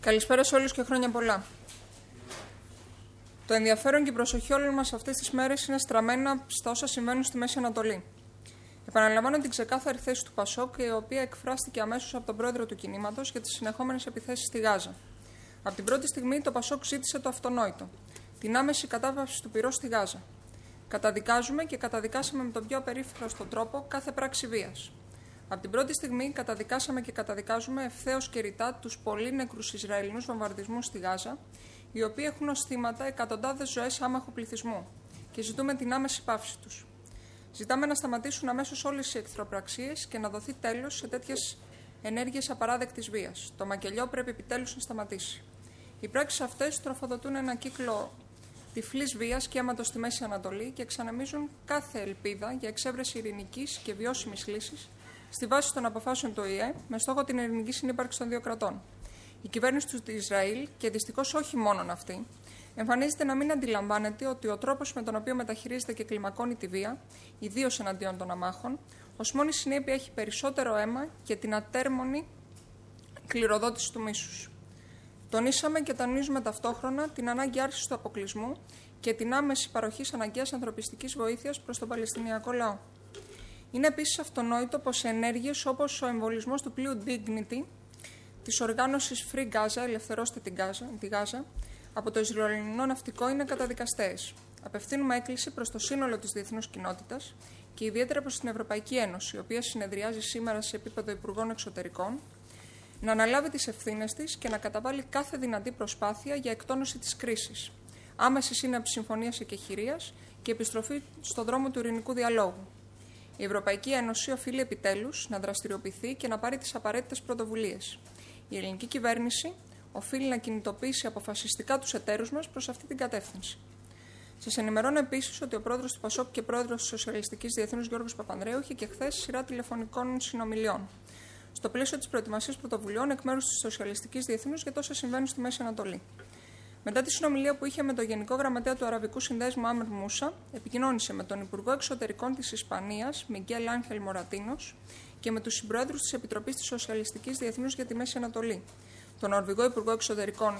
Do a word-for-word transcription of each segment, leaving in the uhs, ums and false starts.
Καλησπέρα σε όλους και χρόνια πολλά. Το ενδιαφέρον και η προσοχή όλων μας αυτές τις μέρες είναι στραμμένα στα όσα συμβαίνουν στη Μέση Ανατολή. Επαναλαμβάνω την ξεκάθαρη θέση του Πασόκ, η οποία εκφράστηκε αμέσως από τον πρόεδρο του κινήματος για τις συνεχόμενες επιθέσεις στη Γάζα. Από την πρώτη στιγμή το Πασόκ ζήτησε το αυτονόητο: την άμεση κατάβαση του πυρός στη Γάζα. Καταδικάζουμε και καταδικάσαμε με τον πιο απερίφραστο τρόπο κάθε πράξη βίας. Από την πρώτη στιγμή καταδικάσαμε και καταδικάζουμε ευθέως και ρητά τους πολύ νεκρούς Ισραηλινούς βομβαρδισμούς στη Γάζα, οι οποίοι έχουν ως θύματα εκατοντάδες ζωές άμαχου πληθυσμού, και ζητούμε την άμεση πάυση τους. Ζητάμε να σταματήσουν αμέσως όλες οι εχθροπραξίες και να δοθεί τέλος σε τέτοιες ενέργειες απαράδεκτης βίας. Το μακελιό πρέπει επιτέλους να σταματήσει. Οι πράξεις αυτές τροφοδοτούν ένα κύκλο τυφλής βίας και αίματος στη Μέση Ανατολή και εξανεμίζουν κάθε ελπίδα για εξέβρεση ειρηνικής και βιώσιμης λύσης στη βάση των αποφάσεων του Ο Η Ε με στόχο την ειρηνική συνύπαρξη των δύο κρατών. Η κυβέρνηση του Ισραήλ, και δυστυχώς όχι μόνον αυτή, εμφανίζεται να μην αντιλαμβάνεται ότι ο τρόπος με τον οποίο μεταχειρίζεται και κλιμακώνει τη βία, ιδίως εναντίον των αμάχων, ως μόνη συνέπεια έχει περισσότερο αίμα και την ατέρμονη κληροδότηση του μίσους. Τονίσαμε και τονίζουμε ταυτόχρονα την ανάγκη άρσης του αποκλεισμού και την άμεση παροχή αναγκαίας ανθρωπιστικής βοήθειας προς τον Παλαιστινιακό λαό. Είναι επίσης αυτονόητο πως ενέργειες όπως ο εμβολισμός του πλοίου Dignity, της οργάνωσης Free Gaza, ελευθερώστε την Γάζα, τη Γάζα, από το Ισραηλινό ναυτικό είναι καταδικαστές. Απευθύνουμε έκκληση προς το σύνολο της διεθνούς κοινότητας και ιδιαίτερα προς την Ευρωπαϊκή Ένωση, η οποία συνεδριάζει σήμερα σε επίπεδο Υπουργών Εξωτερικών, να αναλάβει τις ευθύνες της και να καταβάλει κάθε δυνατή προσπάθεια για εκτόνωση της κρίσης, άμεση σύναψη συμφωνίας εκεχηρίας και επιστροφή στον δρόμο του ειρηνικού διαλόγου. Η Ευρωπαϊκή Ένωση οφείλει επιτέλους να δραστηριοποιηθεί και να πάρει τις απαραίτητες πρωτοβουλίες. Η ελληνική κυβέρνηση οφείλει να κινητοποιήσει αποφασιστικά τους εταίρους μας προς αυτή την κατεύθυνση. Σας ενημερώνω επίσης ότι ο πρόεδρος του Πασόκ και πρόεδρος της Σοσιαλιστικής Διεθνούς Γιώργος Παπανδρέου είχε και χθες σειρά τηλεφωνικών συνομιλιών, στο πλαίσιο της προετοιμασίας πρωτοβουλειών εκ μέρους της Σοσιαλιστικής Διεθνούς για τόσα συμβαίνουν στη Μέση Ανατολή. Μετά τη συνομιλία που είχε με τον Γενικό Γραμματέα του Αραβικού Συνδέσμου Άμερ Μούσα, επικοινώνησε με τον Υπουργό Εξωτερικών της Ισπανίας, Μιγγέλ Άγχελ Μορατίνος, και με τους συμπροέδρους της Επιτροπής της Σοσιαλιστικής Διεθνούς για τη Μέση Ανατολή, τον Νορβηγό Υπουργό Εξωτερικών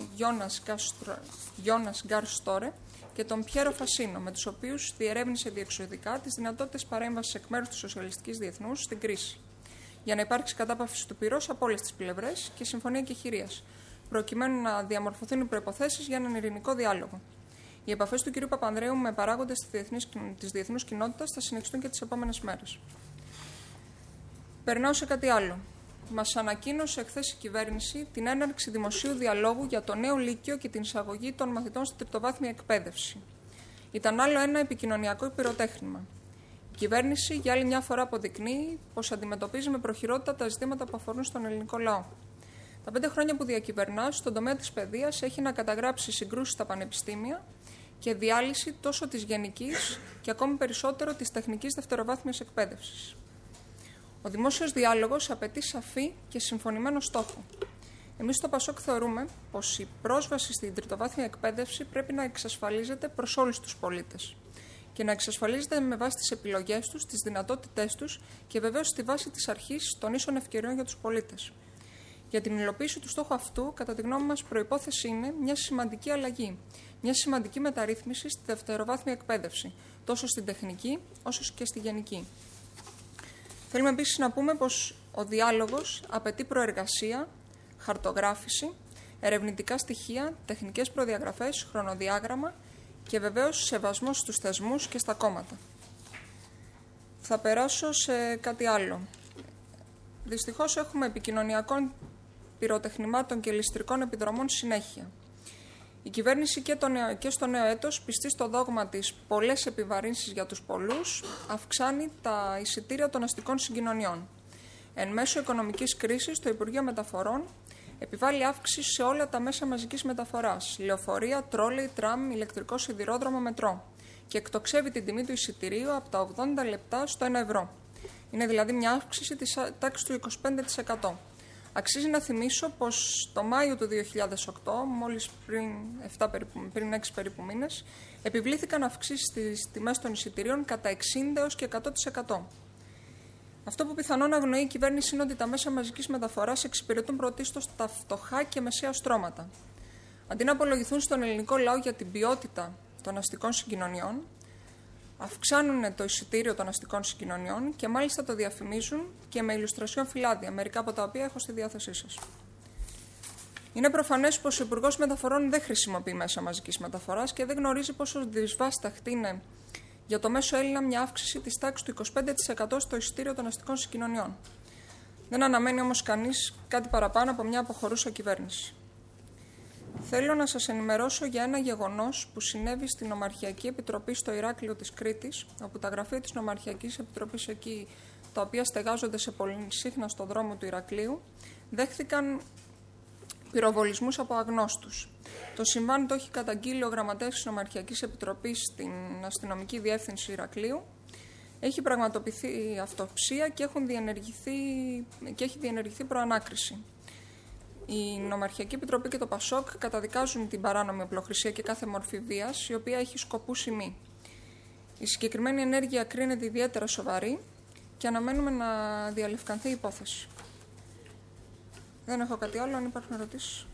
Γιόνας Γκάρ Στόρε και τον Πιέρο Φασίνο, με τους οποίους διερεύνησε διεξοδικά τις δυνατότητες παρέμβασης εκ μέρους της Σοσιαλιστικής Διεθνούς στην κρίση, για να υπάρξει κατάπαυση του πυρός από όλες τις πλευρές και συμφωνία εκεχηρίας, προκειμένου να διαμορφωθούν οι προϋποθέσεις για έναν ειρηνικό διάλογο. Οι επαφές του κ. Παπανδρέου με παράγοντες της διεθνούς κοινότητας θα συνεχιστούν και τις επόμενες μέρες. Περνάω σε κάτι άλλο. Μας ανακοίνωσε εχθές η κυβέρνηση την έναρξη δημοσίου διαλόγου για το νέο Λύκειο και την εισαγωγή των μαθητών στην τριτοβάθμια εκπαίδευση. Ήταν άλλο ένα επικοινωνιακό πυροτέχνημα. Η κυβέρνηση για άλλη μια φορά αποδεικνύει πως αντιμετωπίζει με προχειρότητα τα ζητήματα που αφορούν στον ελληνικό λαό. Τα πέντε χρόνια που διακυβερνά στον τομέα της παιδείας έχει να καταγράψει συγκρούσεις στα πανεπιστήμια και διάλυση τόσο της γενικής και ακόμη περισσότερο της τεχνικής δευτεροβάθμιας εκπαίδευσης. Ο δημόσιος διάλογος απαιτεί σαφή και συμφωνημένο στόχο. Εμείς στο Πασόκ θεωρούμε πως η πρόσβαση στην τριτοβάθμια εκπαίδευση πρέπει να εξασφαλίζεται προς όλους τους πολίτες και να εξασφαλίζεται με βάση τις επιλογές τους, τις δυνατότητές τους και βεβαίως στη βάση της αρχής των ίσων ευκαιριών για τους πολίτες. Για την υλοποίηση του στόχου αυτού, κατά τη γνώμη μας, προϋπόθεση είναι μια σημαντική αλλαγή, μια σημαντική μεταρρύθμιση στη δευτεροβάθμια εκπαίδευση, τόσο στην τεχνική όσο και στη γενική. Θέλουμε επίσης να πούμε πως ο διάλογος απαιτεί προεργασία, χαρτογράφηση, ερευνητικά στοιχεία, τεχνικές προδιαγραφές, χρονοδιάγραμμα και βεβαίως σεβασμό στους θεσμούς και στα κόμματα. Θα περάσω σε κάτι άλλο. Δυστυχώς έχουμε επικοινωνιακών πυροτεχνημάτων και ληστρικών επιδρομών συνέχεια. Η κυβέρνηση και, το νέο, και στο νέο έτος, πιστή στο δόγμα της πολλές επιβαρύνσεις για τους πολλούς, αυξάνει τα εισιτήρια των αστικών συγκοινωνιών. Εν μέσω οικονομικής κρίσης, το Υπουργείο Μεταφορών επιβάλλει αύξηση σε όλα τα μέσα μαζικής μεταφοράς, λεωφορεία, τρόλεϊ, τραμ, ηλεκτρικό σιδηρόδρομο, μετρό, και εκτοξεύει την τιμή του εισιτηρίου από τα ογδόντα λεπτά στο ένα ευρώ. Είναι δηλαδή μια αύξηση της τάξης του είκοσι πέντε τοις εκατό. Αξίζει να θυμίσω πως το Μάιο του δύο χιλιάδες οκτώ, μόλις πριν, επτά περίπου, πριν έξι περίπου μήνες, επιβλήθηκαν αυξήσεις στις τιμές των εισιτηρίων κατά εξήντα έως και εκατό τοις εκατό. Αυτό που πιθανόν αγνοεί η κυβέρνηση είναι ότι τα μέσα μαζικής μεταφοράς εξυπηρετούν πρωτίστως τα φτωχά και μεσαία στρώματα. Αντί να απολογηθούν στον ελληνικό λαό για την ποιότητα των αστικών συγκοινωνιών, αυξάνουν το εισιτήριο των αστικών συγκοινωνιών και μάλιστα το διαφημίζουν και με ηλουστρασιόν φυλάδια, μερικά από τα οποία έχω στη διάθεσή σας. Είναι προφανές πως ο Υπουργός Μεταφορών δεν χρησιμοποιεί μέσα μαζικής μεταφοράς και δεν γνωρίζει πόσο δυσβάσταχτη είναι για το μέσο Έλληνα μια αύξηση της τάξης του είκοσι πέντε τοις εκατό στο εισιτήριο των αστικών συγκοινωνιών. Δεν αναμένει όμως κανείς κάτι παραπάνω από μια αποχωρούσα κυβέρνηση. Θέλω να σας ενημερώσω για ένα γεγονός που συνέβη στην Νομαρχιακή Επιτροπή στο Ηράκλειο της Κρήτης, όπου τα γραφεία της Νομαρχιακής Επιτροπής εκεί, τα οποία στεγάζονται σε πολυσύχνα στον δρόμο του Ηρακλείου, δέχθηκαν πυροβολισμούς από αγνώστους. Το συμβάν το έχει καταγγείλει ο γραμματέας της Νομαρχιακής Επιτροπής στην Αστυνομική Διεύθυνση Ηρακλείου. Έχει πραγματοποιηθεί αυτοψία και, έχουν διενεργηθεί, και έχει διενεργηθεί προανάκριση. Η Νομαρχιακή Επιτροπή και το ΠΑΣΟΚ καταδικάζουν την παράνομη οπλοχρησία και κάθε μορφή βίας, η οποία έχει σκοπούς ημί. Η συγκεκριμένη ενέργεια κρίνεται ιδιαίτερα σοβαρή και αναμένουμε να διαλευκανθεί η υπόθεση. Δεν έχω κάτι άλλο, αν υπάρχουν ερωτήσεις.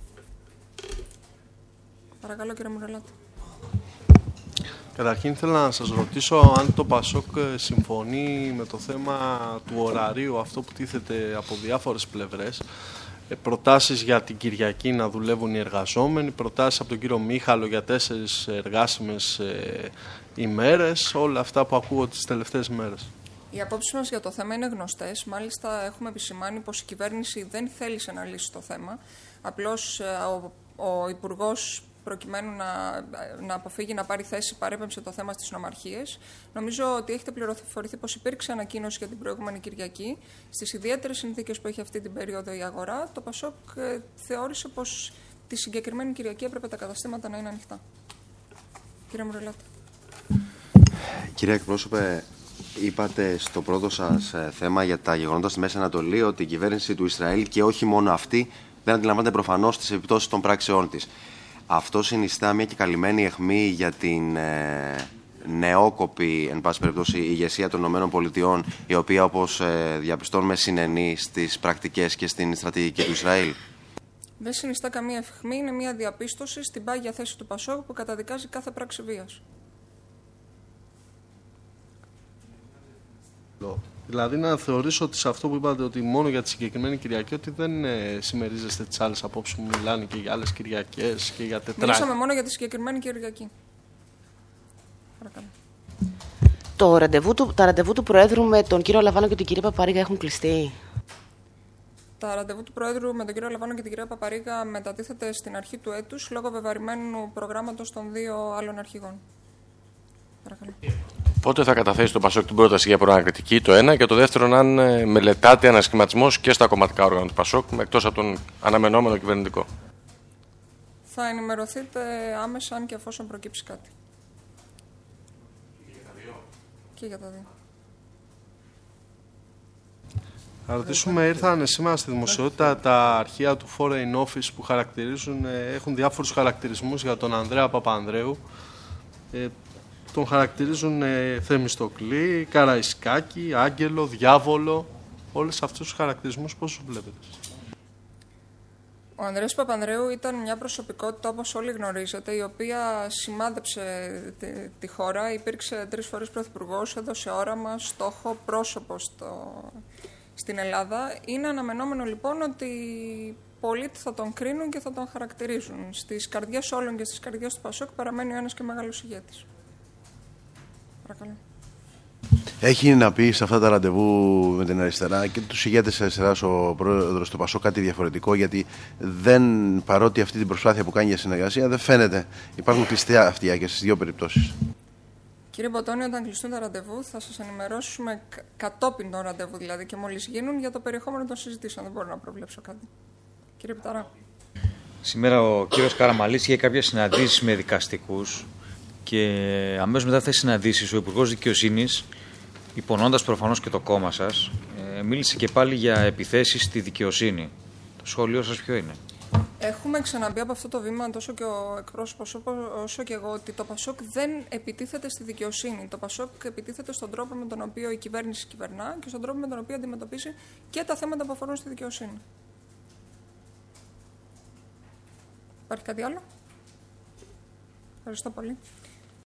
Παρακαλώ, κύριε Μουρελάτη. Καταρχήν θέλω να σας ρωτήσω αν το ΠΑΣΟΚ συμφωνεί με το θέμα του ωραρίου, αυτό που τίθεται από διάφορες πλευρές. Προτάσεις για την Κυριακή να δουλεύουν οι εργαζόμενοι, προτάσεις από τον κύριο Μίχαλο για τέσσερις εργάσιμες ε, ημέρες, όλα αυτά που ακούω τις τελευταίες μέρες. Οι απόψεις μας για το θέμα είναι γνωστές. Μάλιστα, έχουμε επισημάνει πως η κυβέρνηση δεν θέλησε να λύσει το θέμα. Απλώς ο, ο Υπουργός, προκειμένου να, να αποφύγει να πάρει θέση, παρέπεμψε το θέμα στις νομαρχίες. Νομίζω ότι έχετε πληροφορηθεί πως υπήρξε ανακοίνωση για την προηγούμενη Κυριακή. Στις ιδιαίτερες συνθήκες που έχει αυτή την περίοδο η αγορά, το ΠΑΣΟΚ ε, θεώρησε πως τη συγκεκριμένη Κυριακή έπρεπε τα καταστήματα να είναι ανοιχτά. Κύριε Μουρελάτη. Κύριε εκπρόσωπε, είπατε στο πρώτο σας θέμα για τα γεγονότα στη Μέση Ανατολή ότι η κυβέρνηση του Ισραήλ και όχι μόνο αυτή δεν αντιλαμβάνεται προφανώς τις επιπτώσεις των πράξεών της. Αυτό συνιστά μια και καλυμμένη αιχμή για την ε, νεόκοπη, εν πάση περιπτώσει, ηγεσία των ΗΠΑ, η οποία, όπως ε, διαπιστώνουμε, συνενεί στις πρακτικές και στην στρατηγική του Ισραήλ. Δεν συνιστά καμία αιχμή, είναι μια διαπίστωση στην πάγια θέση του ΠΑΣΟΚ που καταδικάζει κάθε πράξη βίας. Δηλαδή να θεωρήσω ότι σε αυτό που είπατε ότι μόνο για τη συγκεκριμένη Κυριακή ότι δεν ε, συμμερίζεστε τις άλλες απόψεις που μιλάνε και για άλλες Κυριακές και για τετράκια. Μιλήσαμε μόνο για τη συγκεκριμένη Κυριακή. Παρακαλώ. Το ραντεβού του, τα ραντεβού του Προέδρου με τον κύριο Λαβάνο και την κυρία Παπαρίγα έχουν κλειστεί. Τα ραντεβού του Προέδρου με τον κύριο Λαβάνο και την κυρία Παπαρίγα μετατίθεται στην αρχή του έτους λόγω βεβαρημένου προγράμματος των δύο άλλων αρχηγών. Παρακαλώ. Πότε θα καταθέσει το ΠΑΣΟΚ την πρόταση για προανακριτική, το ένα, και το δεύτερο, αν μελετάτε ανασχηματισμός και στα κομματικά όργανα του ΠΑΣΟΚ, εκτός από τον αναμενόμενο κυβερνητικό. Θα ενημερωθείτε άμεσα αν και εφόσον προκύψει κάτι. Και για τα δύο. Και για τα δύο. Θα ρωτήσουμε, ήρθαν σήμερα στη δημοσιότητα τα αρχεία του Foreign Office που χαρακτηρίζουν, έχουν διάφορους χαρακτηρισμούς για τον Ανδρέα Παπανδρέου. Ε, Τον χαρακτηρίζουν ε, Θεμιστοκλή, Καραϊσκάκη, Άγγελο, Διάβολο. Όλες αυτούς τους χαρακτηρισμούς πώς τους βλέπετε? Ο Ανδρέας Παπανδρέου ήταν μια προσωπικότητα, όπως όλοι γνωρίζετε, η οποία σημάδεψε τη, τη χώρα. Υπήρξε τρεις φορές πρωθυπουργός, έδωσε όραμα, στόχο, πρόσωπο στο, στην Ελλάδα. Είναι αναμενόμενο λοιπόν ότι πολλοί θα τον κρίνουν και θα τον χαρακτηρίζουν. Στις καρδιές όλων και στις καρδιές του ΠΑΣΟΚ παραμένει ο ένας και μεγάλος ηγέτης. Παρακαλώ. Έχει να πει σε αυτά τα ραντεβού με την αριστερά και τους ηγέτες της αριστεράς ο πρόεδρος του ΠΑΣΟΚ κάτι διαφορετικό, γιατί δεν, παρότι αυτή την προσπάθεια που κάνει για συνεργασία δεν φαίνεται. Υπάρχουν κλειστά αυτιά και στις δύο περιπτώσεις. Κύριε Μποτώνη, όταν κλειστούν τα ραντεβού θα σας ενημερώσουμε κατόπιν των ραντεβού, δηλαδή και μόλις γίνουν, για το περιεχόμενο των συζητήσεων. Δεν μπορώ να προβλέψω κάτι. Κύριε Πιταρά. Σήμερα ο κύριος Καραμαλής είχε κάποιες συναντήσεις με δικαστικούς και αμέσως μετά αυτές τις συναντήσεις ο Υπουργός Δικαιοσύνης, υπονοώντας προφανώς και το κόμμα σας, μίλησε και πάλι για επιθέσεις στη δικαιοσύνη. Το σχόλιο σας ποιο είναι? Έχουμε ξαναμπεί από αυτό το βήμα, τόσο και ο εκπρόσωπος όσο και εγώ, ότι το ΠΑΣΟΚ δεν επιτίθεται στη δικαιοσύνη. Το ΠΑΣΟΚ επιτίθεται στον τρόπο με τον οποίο η κυβέρνηση κυβερνά και στον τρόπο με τον οποίο αντιμετωπίζει και τα θέματα που αφορούν στη δικαιοσύνη. Υπάρχει κάτι άλλο? Ευχαριστώ πολύ.